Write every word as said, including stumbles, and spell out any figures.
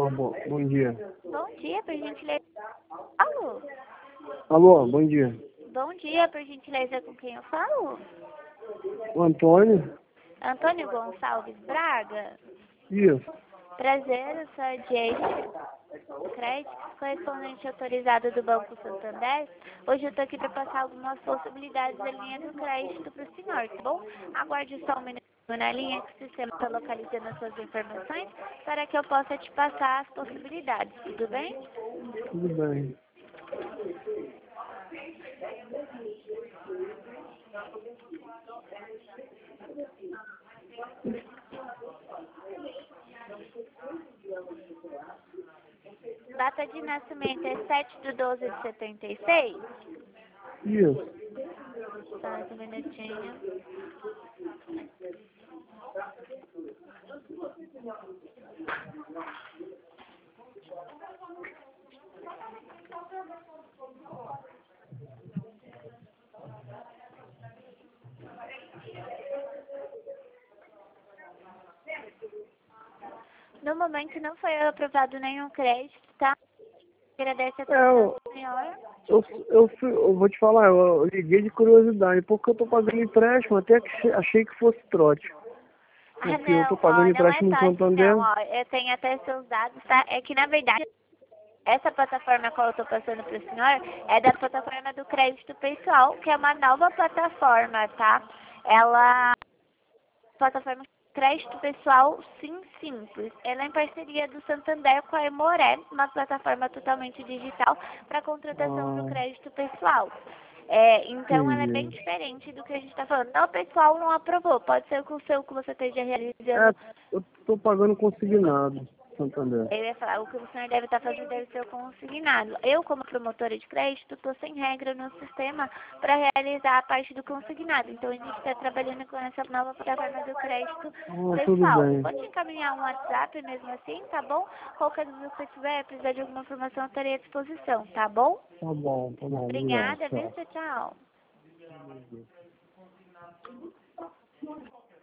Alô, bom, bom dia. Bom dia, por gentileza. Alô? Alô, bom dia. Bom dia, por gentileza, com quem eu falo? O Antônio? Antônio Gonçalves Braga? Isso. Prazer, eu sou a Jade, crédito, correspondente autorizado do Banco Santander. Hoje eu estou aqui para passar algumas possibilidades da linha do crédito para o senhor, tá bom? Aguarde só um minuto na linha que o sistema está localizando as suas informações para que eu possa te passar as possibilidades, tudo bem? Tudo bem. Data de nascimento é sete de doze de setenta e seis. Isso. Só mais um minutinho. No momento não foi aprovado nenhum crédito, tá? Agradeço a É, eu, atenção, senhora. eu, eu, fui- eu vou te falar, eu, eu liguei de curiosidade, porque eu tô pagando empréstimo, até que che- achei que fosse trote. Ah, Porque eu tô não, pagando ó, não é empréstimo no só assim, não, Santander. ó, eu tenho até seus dados, tá? É que, na verdade, essa plataforma que eu estou passando para o senhor é da plataforma do crédito pessoal, que é uma nova plataforma, tá? Ela, plataforma crédito pessoal Sim Simples. Ela é em parceria do Santander com a Emoré, uma plataforma totalmente digital para contratação do Ah, crédito pessoal. É, então, ela é bem entendi. diferente do que a gente está falando. Não, o pessoal não aprovou. Pode ser que o seu que você esteja É, realizando. eu tô pagando consignado, Santander. Eu ia falar, o que o senhor deve estar fazendo deve ser o consignado. Eu, como promotora de crédito, estou sem regra no sistema para realizar a parte do consignado. Então, a gente está trabalhando com essa nova plataforma do crédito Ah, tudo pessoal. bem. Pode encaminhar um WhatsApp mesmo assim, tá bom? Qualquer dúvida que você tiver, precisar de alguma informação, eu estarei à disposição, tá bom? Tá bom, tá bom, obrigado, Obrigada, viu? tchau. Tchau, tchau.